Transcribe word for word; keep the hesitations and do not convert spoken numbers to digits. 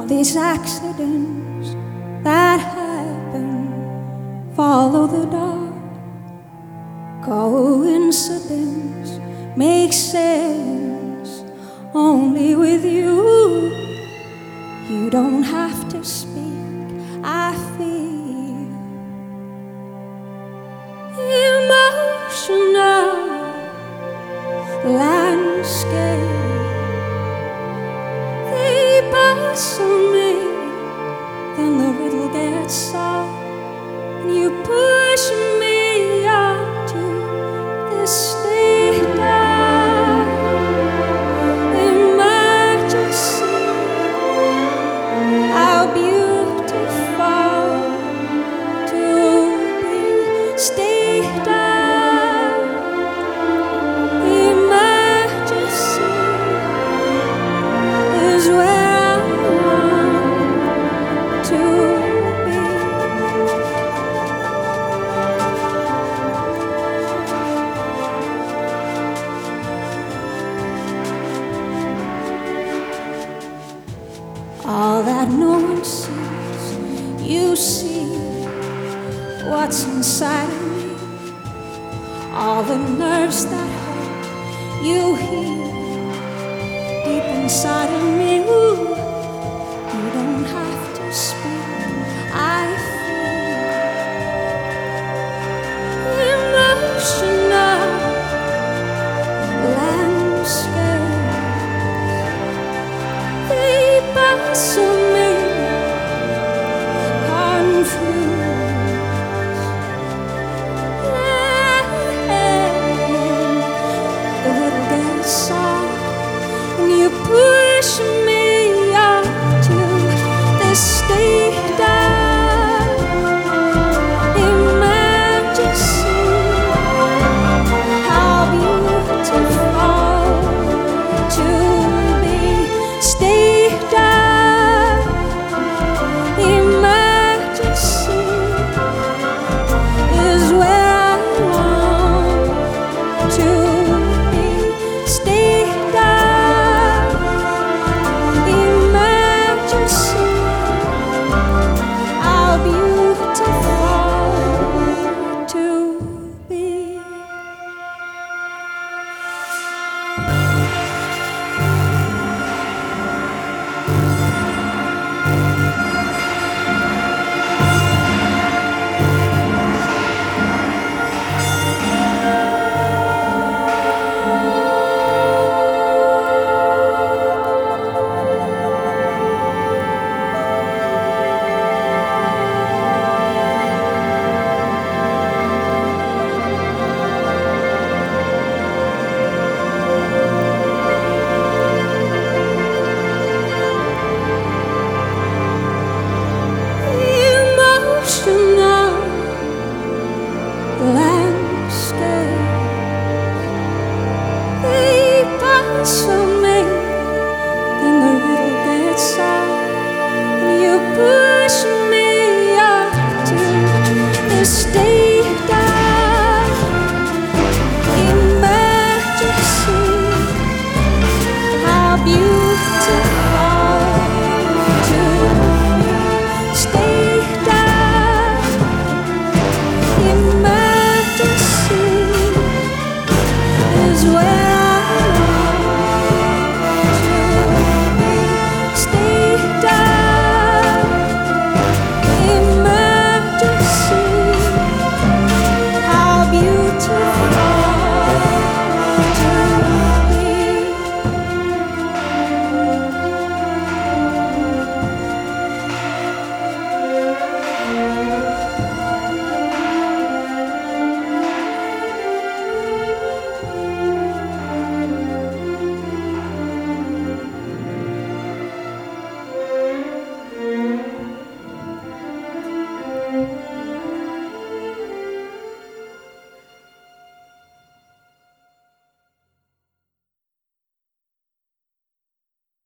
these accidents that happen follow the dark. Coincidence makes sense only with you. You don't have to speak, I feel emotional landscape. They bustle me, then the riddle gets solved, and you push me up to the state of emergency. How beautiful to be state of emergency is where I want to be. All that no one sees, you see what's inside of me. All the nerves that hurt, you hear deep inside of me. Ooh, you don't have to speak, I feel emotional landscape. They bustle me, confused. The riddle gets solved, and you push me